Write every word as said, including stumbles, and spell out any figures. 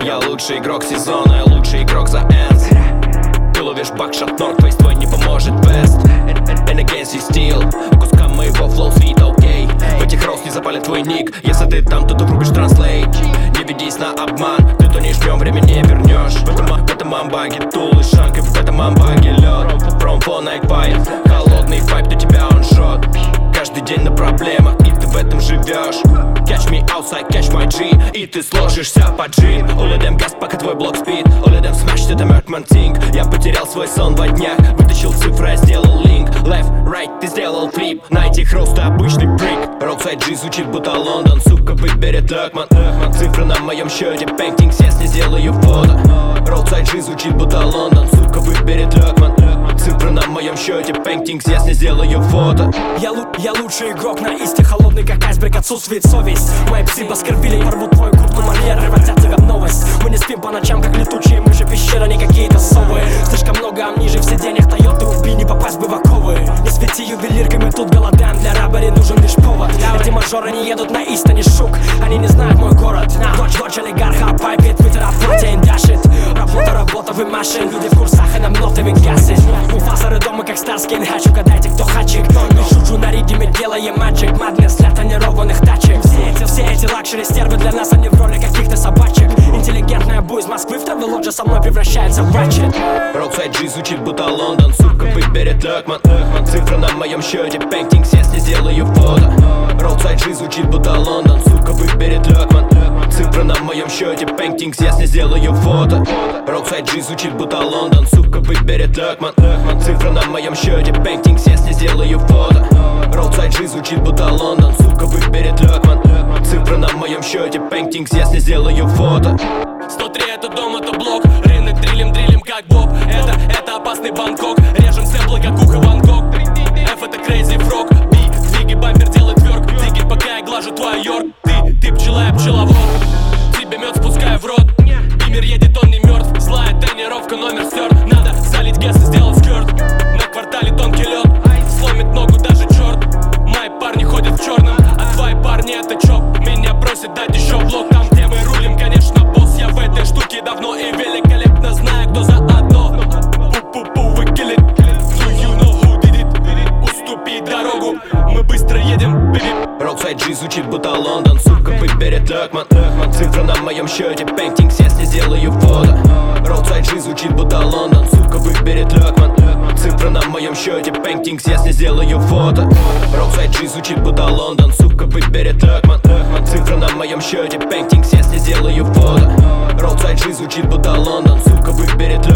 Я лучший игрок сезона, я лучший игрок за энс. Ты ловишь бакшот, норд, твой твой не поможет бест. And against your steel, кускам моего флоу свита, окей. В этих рост не запалит твой ник. Если ты там, то ты врубишь транслейт. Не ведись на обман, ты тонешь в нем, время не вернешь. В этом, в этом амбаге тул и шанк, и в этом амбаге лед. From phone night fight, холодный вайп, до тебя он жжет. Каждый день на проблемах, и ты в этом живешь. Catch me outside, catch my G, и ты сложишься по G. All of them газ, пока твой блок спит. All of them smash, это Merkman Think. Я потерял свой сон во днях, вытащил цифры, я сделал линк. Left, right, ты сделал флип. На этих рост ты обычный прик. Roadside G звучит будто Лондон, сука, выберет Лэкман. Цифры на моем счете, paintings, я с ней сделаю фото. Roadside G звучит будто Лондон, сука, выберет Лэкман. Цифры на моем счете, paintings, я с ней сделаю фото. Я, лу я лучший игрок на исте, холодный как айсберг, отсутствует совесть. Мои псы баскервилей порвут твой куртку, маньер, превратят тебя в новость. Мы не спим по ночам, как летучие мыши, пещера, не какие-то совы. Слишком много амнижей в сиденьях, Тойоты убей, не попасть бы в оковы. Не свети ювелирками, тут голодаем, для рабари нужен лишь повод. Эти мажоры не едут на исто, не шук, они не знают мой город. Дочь, дочь олигарха, пайпит, твиттер от платья им дашит. Работа, работа, вы машин, люди в курсах, и нам нотами гасит. У фазеры дома, как Старский Нхач, угадайте, кто хачик. Не шучу, на риге мы делаем magic, маднес для тонированных тачек. Все эти, все эти лакшери стервы для нас, они в роли каких-то собачек. Интеллигентная бу из Москвы в Travelodge со мной превращается в ratchet. Roadside G звучит будто Лондон, сука, выберет Лэкман. Цифры на моем счете, paintings, я с ней сделаю фото. Roadside G звучит будто Лондон, сука, выберет Лэкман. Цифры на моем счете, paintings, я с ней сделаю фото. Roadside G звучит будто Лондон, сука, выберет Лэкман. Цифры на моем счете, paintings, я с ней сделаю фото. Roadside G звучит будто Лондон, сука, выберет Лэкман. Цифры на моем счете, paintings, я с ней сделаю фото. сто три это дом, это блок. Рынок дрилим, дрилим как Боб. Это, это опасный Бангкок. Режем сэмплы, как ухо Ван Гог. F это crazy frog. B, двигай бампер, делай тверк. Двигай, пока я глажу твой Йорк. Ты, ты пчела, я пчеловод. Тебе мед спускаю в рот. Бимер едет, он не мертв. Злая тренировка, номер стерт. Надо залить газ и сделать скёрт. На квартале тонкий лед. Сломит ногу даже черт. Мои парни ходят в черном, а твои парни это чоп. Меня просят дать еще влог. Там, где мы рулим, конечно, босс. Я в этой штуке давно и великолепно знаю, кто заодно. Пу-пу-пу, вы kill it. Do you know who did it? Уступи дорогу, мы быстро едем, биби. Roadside G звучит будто Лондон, сука, выберет Лэкман. Цифры на моем счете, paintings, я с ней сделаю фото. Roadside G звучит будто Лондон, сука, выберет Лэкман. Цифры на моем счете, paintings, я с ней сделаю фото. Roadside G звучит будто Лондон, сука, выберет Лэкман. Цифры на моем счете, paintings, я с ней сделаю фото. Roadside G звучит будто Лондон, сука, выберет Лэкман.